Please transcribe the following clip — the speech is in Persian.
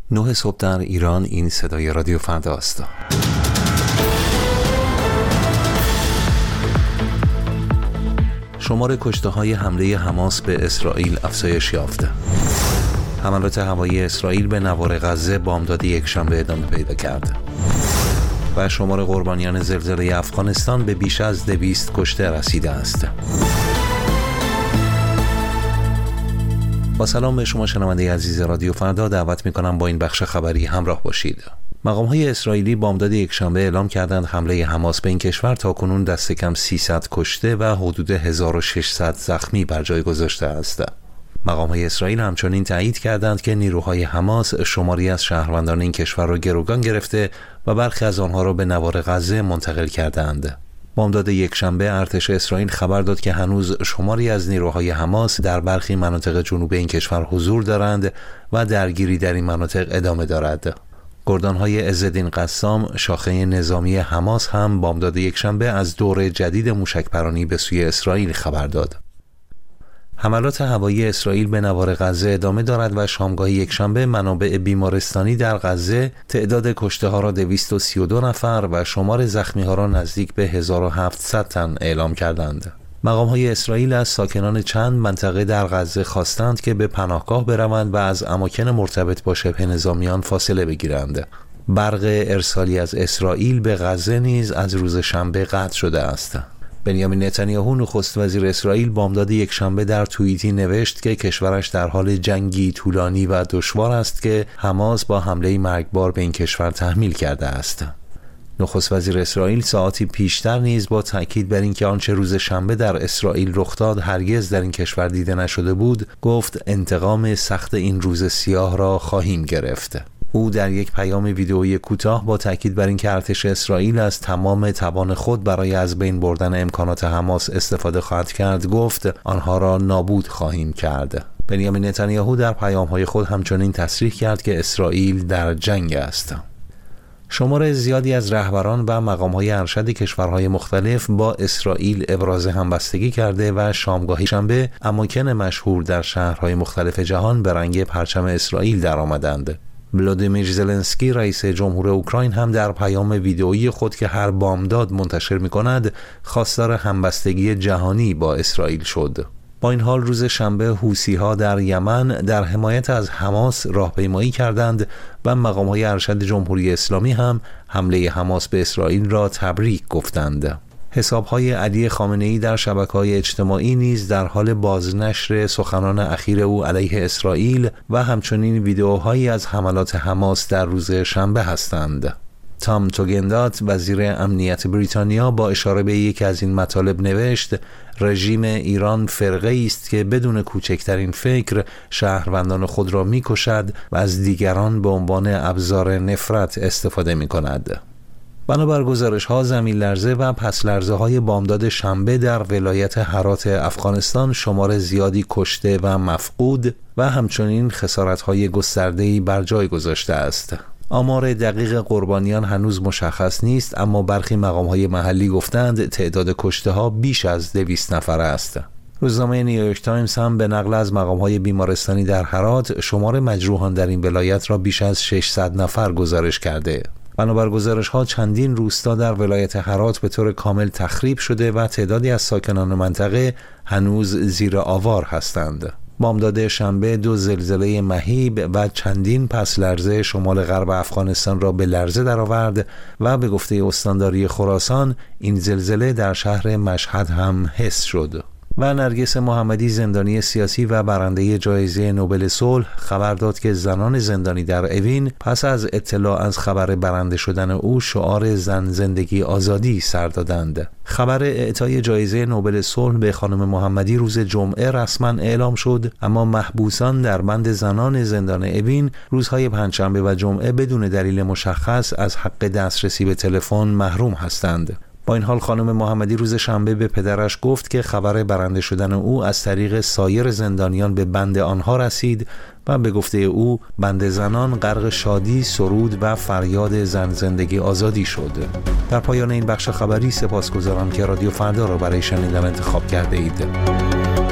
9 صبح در ایران. این صدای رادیو فردا است. شمار کشته‌های حمله حماس به اسرائیل افزایش یافته. حملات هوایی اسرائیل به نوار غزه بامداد یکشنبه ادامه پیدا کرد. و شمار قربانیان زلزله افغانستان به بیش از 200 کشته رسیده است. با سلام به شما شنونده عزیز رادیو فردا، دعوت می‌کنم با این بخش خبری همراه باشید. مقام‌های اسرائیلی بامداد یکشنبه اعلام کردند حمله حماس به این کشور تاکنون دست کم 300 کشته و حدود 1600 زخمی بر جای گذاشته است. مقام‌های اسرائیل همچنین تایید کردند که نیروهای حماس شماری از شهروندان این کشور را گروگان گرفته و برخی از آنها را به نوار غزه منتقل کردند. بامداد یکشنبه ارتش اسرائیل خبر داد که هنوز شماری از نیروهای حماس در برخی مناطق جنوب این کشور حضور دارند و درگیری در این مناطق ادامه دارد. گردانهای عزالدین قسام، شاخه نظامی حماس، هم بامداد یکشنبه از دور جدید موشک‌پرانی به سوی اسرائیل خبر داد. حملات هوایی اسرائیل به نوار غزه ادامه دارد و شامگاه یکشنبه منابع بیمارستانی در غزه تعداد کشته ها را 232 نفر و شمار زخمی ها را نزدیک به 1700 تن اعلام کردند. مقام های اسرائیل از ساکنان چند منطقه در غزه خواستند که به پناهگاه بروند و از اماکن مرتبط با شبه نظامیان فاصله بگیرند. برق ارسالی از اسرائیل به غزه نیز از روز شنبه قطع شده است. بنیامین نتانیاهو نخست وزیر اسرائیل بامداد یکشنبه در توییتی نوشت که کشورش در حال جنگی طولانی و دشوار است که حماس با حمله مرگبار به این کشور تحمیل کرده است. نخست وزیر اسرائیل ساعاتی پیشتر نیز با تاکید بر اینکه آنچه روز شنبه در اسرائیل رخ داد هرگز در این کشور دیده نشده بود، گفت انتقام سخت این روز سیاه را خواهیم گرفت. او در یک پیام ویدئویی کوتاه با تاکید بر اینکه ارتش اسرائیل از تمام توان خود برای از بین بردن امکانات حماس استفاده خواهد کرد، گفت آنها را نابود خواهیم کرد. بنیامین نتانیاهو در پیام‌های خود همچنین تصریح کرد که اسرائیل در جنگ است. شمار زیادی از رهبران و مقام‌های ارشد کشورهای مختلف با اسرائیل ابراز همبستگی کرده و شامگاه شنبه اماکن مشهور در شهرهای مختلف جهان به رنگ پرچم اسرائیل درآمدند. ولودیمیر زلنسکی رئیس جمهور اوکراین هم در پیام ویدئویی خود که هر بامداد منتشر می‌کند خواستار همبستگی جهانی با اسرائیل شد. با این حال روز شنبه حوثی‌ها در یمن در حمایت از حماس راهپیمایی کردند و مقام‌های ارشد جمهوری اسلامی هم حمله حماس به اسرائیل را تبریک گفتند. حساب‌های علی خامنه‌ای در شبکه‌های اجتماعی نیز در حال بازنشر سخنان اخیر او علیه اسرائیل و همچنین ویدئوهایی از حملات حماس در روز شنبه هستند. تام توگندات وزیر امنیت بریتانیا با اشاره به یکی از این مطالب نوشت: رژیم ایران فرقه‌ای است که بدون کوچکترین فکر شهروندان خود را می‌کشد و از دیگران به عنوان ابزار نفرت استفاده می‌کند. بنابر گزارش‌ها زمین لرزه و پس لرزه های بامداد شنبه در ولایت هرات افغانستان شمار زیادی کشته و مفقود و همچنین خسارت‌های گسترده‌ای بر جای گذاشته است. آمار دقیق قربانیان هنوز مشخص نیست، اما برخی مقام‌های محلی گفتند تعداد کشته‌ها بیش از 200 نفر است. روزنامه نیویورک تایمز هم به نقل از مقام‌های بیمارستانی در هرات شمار مجروحان در این ولایت را بیش از 600 نفر گزارش کرده. بنابر گزارش‌ها چندین روستا در ولایت هرات به طور کامل تخریب شده و تعدادی از ساکنان منطقه هنوز زیر آوار هستند. بامداد شنبه 2 زلزله مهیب و چندین پس لرزه شمال غرب افغانستان را به لرزه درآورد و به گفته استانداری خراسان این زلزله در شهر مشهد هم حس شد. و نرگس محمدی زندانی سیاسی و برنده جایزه نوبل صلح خبر داد که زنان زندانی در اوین پس از اطلاع از خبر برنده شدن او شعار زن زندگی آزادی سر دادند. خبر اعطای جایزه نوبل صلح به خانم محمدی روز جمعه رسما اعلام شد، اما محبوسان در بند زنان زندان اوین روزهای پنجشنبه و جمعه بدون دلیل مشخص از حق دسترسی به تلفن محروم هستند. با این حال خانم محمدی روز شنبه به پدرش گفت که خبر برنده شدن او از طریق سایر زندانیان به بند آنها رسید و به گفته او بند زنان غرق شادی، سرود و فریاد زن زندگی آزادی شد. در پایان این بخش خبری سپاسگزارم که رادیو فردا را برای شنیدن انتخاب کرده اید.